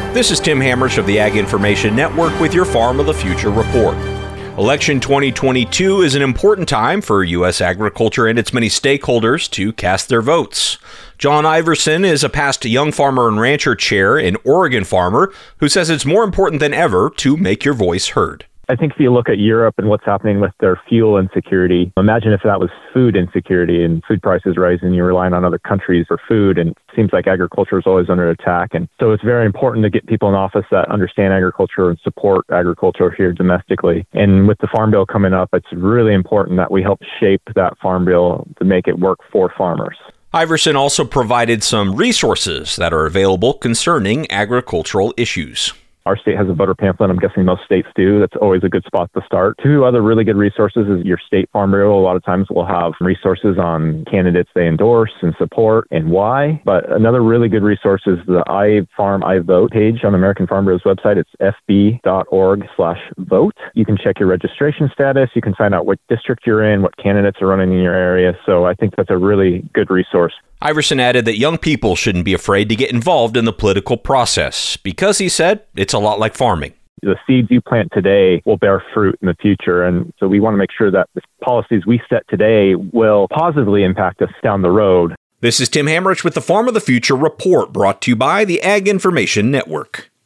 This is Tim Hammerich of the Ag Information Network with your Farm of the Future report. Election 2022 is an important time for U.S. agriculture and its many stakeholders to cast their votes. John Iverson is a past Young Farmer and Rancher chair and Oregon farmer who says it's more important than ever to make your voice heard. I think if you look at Europe and what's happening with their fuel insecurity, imagine if that was food insecurity and food prices rising, you're relying on other countries for food, and it seems like agriculture is always under attack. And so it's very important to get people in office that understand agriculture and support agriculture here domestically. And with the Farm Bill coming up, it's really important that we help shape that Farm Bill to make it work for farmers. Iverson also provided some resources that are available concerning agricultural issues. Our state has a voter pamphlet. I'm guessing most states do. That's always a good spot to start. Two other really good resources is your state farm bureau. A lot of times we'll have resources on candidates they endorse and support and why. But another really good resource is the I Farm, I Vote page on the American Farm Bureau's website. It's fb.org/vote. You can check your registration status. You can find out what district you're in, what candidates are running in your area. So I think that's a really good resource. Iverson added that young people shouldn't be afraid to get involved in the political process because, he said, it's a lot like farming. The seeds you plant today will bear fruit in the future. And so we want to make sure that the policies we set today will positively impact us down the road. This is Tim Hammerich with the Farm of the Future report, brought to you by the Ag Information Network.